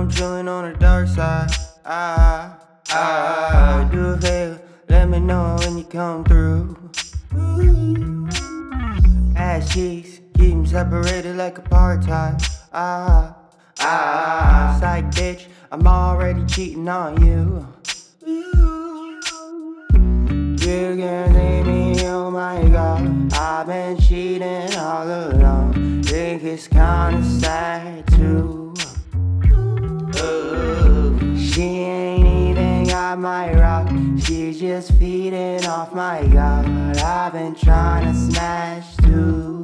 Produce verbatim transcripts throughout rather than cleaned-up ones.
I'm chillin' on the dark side. Ah, ah, do a favor, let me know when you come through. Ass cheeks, keep 'em separated like apartheid. Ah, ah, psych bitch, I'm already cheating on you. You can see me, oh my god, I've been cheating all along. Think it's kinda sad too. Ooh. She ain't even got my rock, she's just feeding off my god. I've been trying to smash too.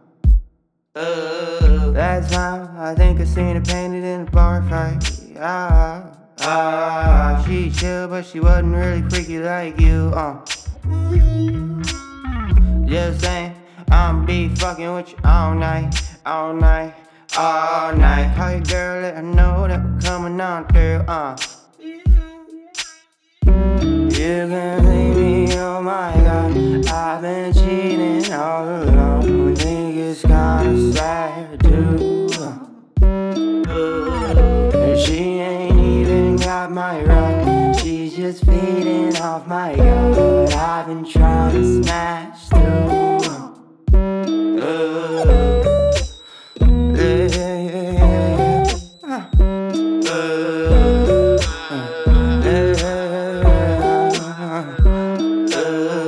Ooh. Last time I think I seen her painted in a bar fight. Ah, ah, she chill but she wasn't really freaky like you. Uh. Just saying, I'ma be fucking with you all night, all night, all night. Call your girl, let her know that we're coming on through. Uh. You can see me, oh my god, I've been cheating all along. Think it's kinda sad too. Uh. She ain't even got my rock, she's just feeding off my god. I've been trying to smash too. Uh. Yeah, yeah, yeah, yeah. Uh. Uh. Uh.